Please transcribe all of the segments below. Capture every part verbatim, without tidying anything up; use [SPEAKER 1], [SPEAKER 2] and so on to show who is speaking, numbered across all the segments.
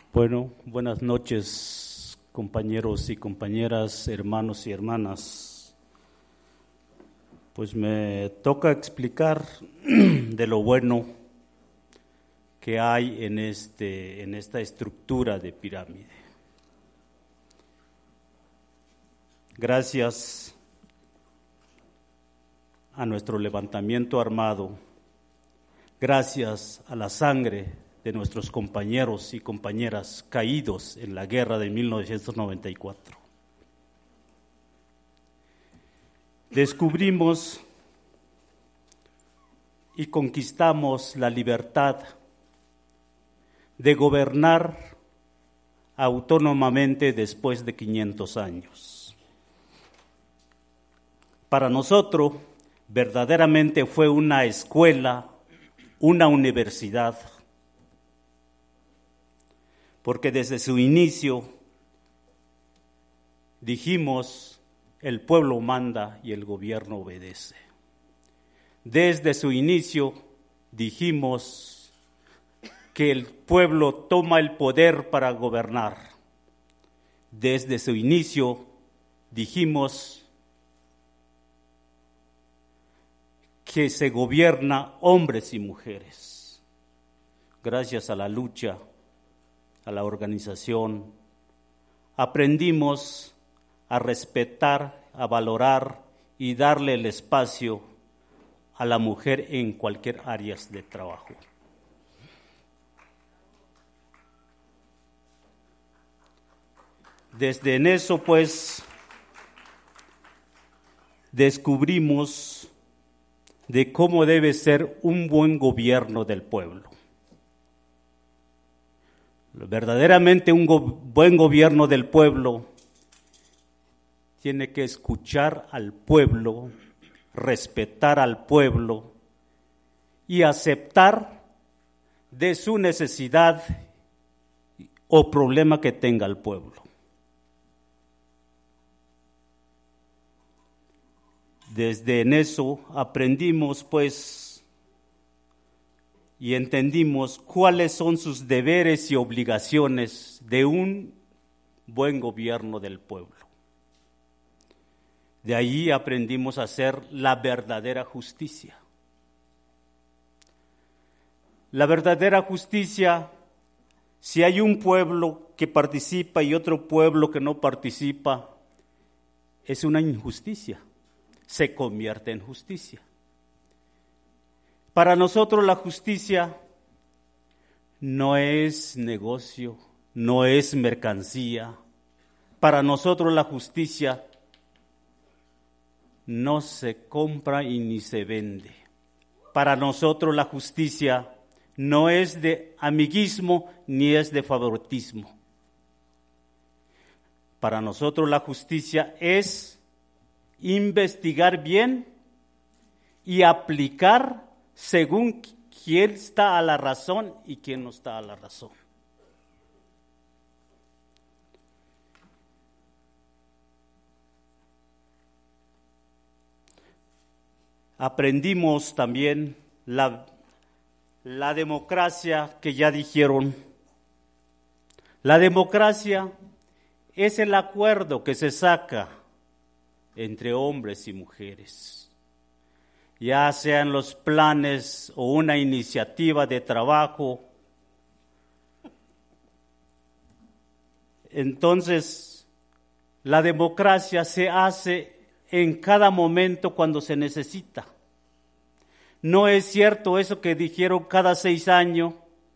[SPEAKER 1] Bueno, buenas noches, compañeros y compañeras, hermanos y hermanas. Pues me toca explicar de lo bueno que hay en, este, en esta estructura de pirámide. Gracias a nuestro levantamiento armado, gracias a la sangre de nuestros compañeros y compañeras caídos en la guerra de mil novecientos noventa y cuatro. Descubrimos y conquistamos la libertad de gobernar autónomamente después de quinientos años. Para nosotros, verdaderamente fue una escuela, una universidad, porque desde su inicio dijimos, el pueblo manda y el gobierno obedece. Desde su inicio dijimos que el pueblo toma el poder para gobernar. Desde su inicio dijimos que se gobierna hombres y mujeres. Gracias a la lucha, a la organización, aprendimos a respetar, a valorar y darle el espacio a la mujer en cualquier área de trabajo. Desde en eso, pues, descubrimos de cómo debe ser un buen gobierno del pueblo. Verdaderamente un go- buen gobierno del pueblo tiene que escuchar al pueblo, respetar al pueblo y aceptar de su necesidad o problema que tenga el pueblo. Desde en eso aprendimos, pues, y entendimos cuáles son sus deberes y obligaciones de un buen gobierno del pueblo. De ahí aprendimos a hacer la verdadera justicia. La verdadera justicia, si hay un pueblo que participa y otro pueblo que no participa, es una injusticia, se convierte en justicia. Para nosotros la justicia no es negocio, no es mercancía. Para nosotros la justicia no se compra y ni se vende. Para nosotros la justicia no es de amiguismo ni es de favoritismo. Para nosotros la justicia es investigar bien y aplicar según quién está a la razón y quién no está a la razón. Aprendimos también la, la democracia que ya dijeron. La democracia es el acuerdo que se saca entre hombres y mujeres, ya sean los planes o una iniciativa de trabajo. Entonces, la democracia se hace en cada momento cuando se necesita. No es cierto eso que dijeron cada seis años,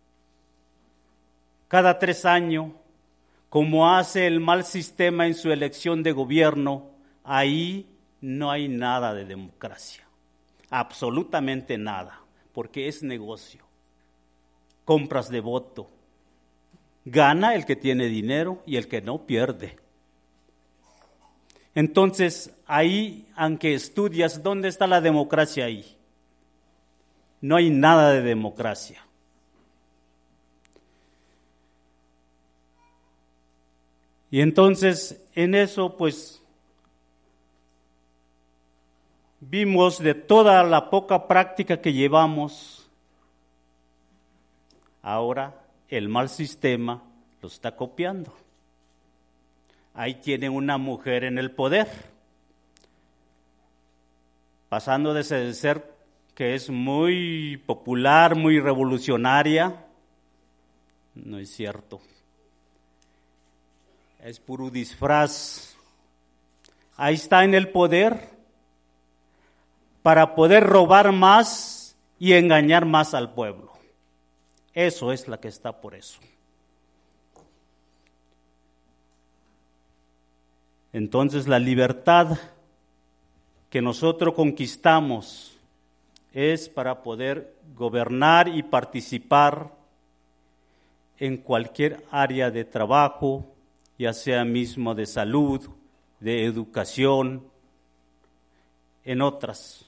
[SPEAKER 1] cada tres años, como hace el mal sistema en su elección de gobierno. Ahí no hay nada de democracia, absolutamente nada, porque es negocio, compras de voto. Gana el que tiene dinero y el que no pierde. Entonces, ahí, aunque estudias, ¿dónde está la democracia ahí? No hay nada de democracia. Y entonces, en eso, pues, vimos de toda la poca práctica que llevamos, ahora el mal sistema lo está copiando. Ahí tiene una mujer en el poder, pasando de ser que es muy popular, muy revolucionaria. No es cierto. Es puro disfraz. Ahí está en el poder para poder robar más y engañar más al pueblo. Eso es la que está por eso. Entonces la libertad que nosotros conquistamos es para poder gobernar y participar en cualquier área de trabajo, ya sea mismo de salud, de educación, en otras.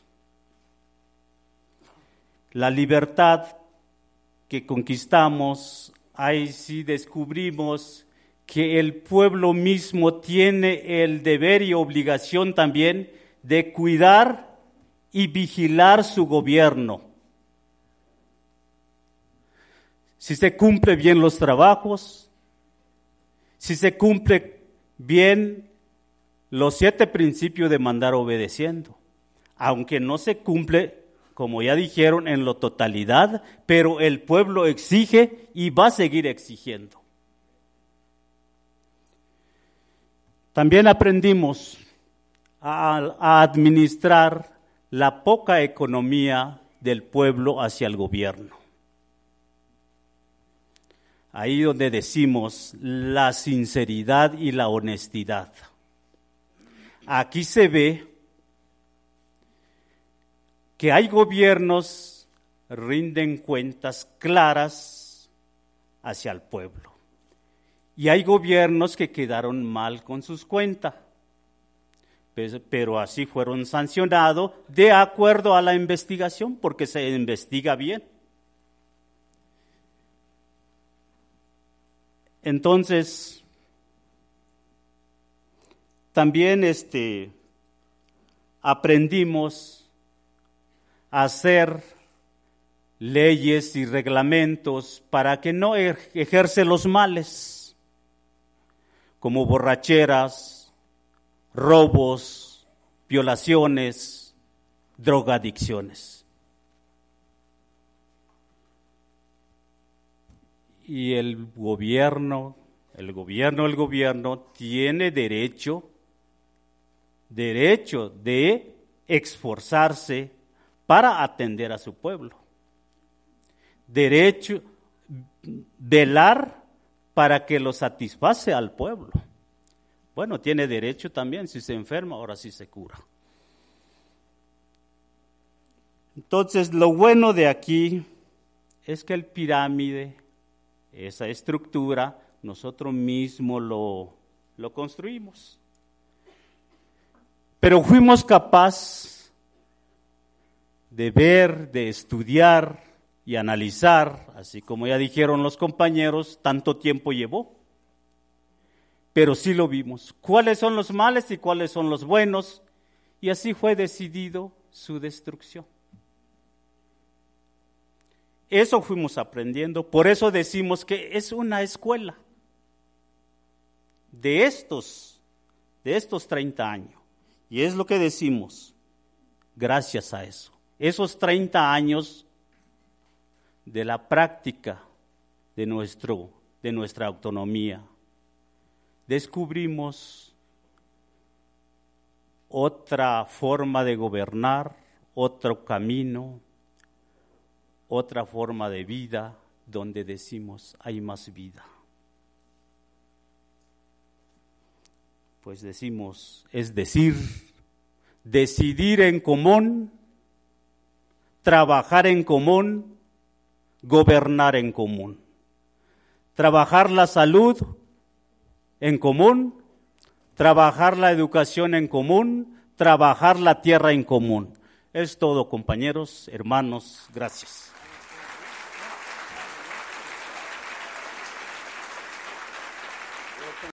[SPEAKER 1] La libertad que conquistamos, ahí sí descubrimos que el pueblo mismo tiene el deber y obligación también de cuidar y vigilar su gobierno. Si se cumple bien los trabajos, si se cumple bien los siete principios de mandar obedeciendo, aunque no se cumple, como ya dijeron, en la totalidad, pero el pueblo exige y va a seguir exigiendo. También aprendimos a, a administrar la poca economía del pueblo hacia el gobierno. Ahí donde decimos la sinceridad y la honestidad. Aquí se ve que hay gobiernos que rinden cuentas claras hacia el pueblo. Y hay gobiernos que quedaron mal con sus cuentas, pero así fueron sancionados de acuerdo a la investigación, porque se investiga bien. Entonces, también este, aprendimos a hacer leyes y reglamentos para que no ejerce los males, como borracheras, robos, violaciones, drogadicciones. Y el gobierno, el gobierno, el gobierno tiene derecho, derecho de esforzarse para atender a su pueblo. Derecho, velar para que lo satisface al pueblo. Bueno, tiene derecho también, si se enferma, ahora sí se cura. Entonces, lo bueno de aquí es que el pirámide, esa estructura, nosotros mismos lo, lo construimos. Pero fuimos capaces de ver, de estudiar y analizar, así como ya dijeron los compañeros, tanto tiempo llevó. Pero sí lo vimos, cuáles son los males y cuáles son los buenos, y así fue decidido su destrucción. Eso fuimos aprendiendo, por eso decimos que es una escuela de estos, de estos treinta años. Y es lo que decimos, gracias a eso. Esos treinta años de la práctica de, nuestro, de nuestra autonomía, descubrimos otra forma de gobernar, otro camino, otra forma de vida donde decimos hay más vida. Pues decimos, es decir, decidir en común, trabajar en común, gobernar en común. Trabajar la salud en común, trabajar la educación en común, trabajar la tierra en común. Es todo, compañeros, hermanos, gracias.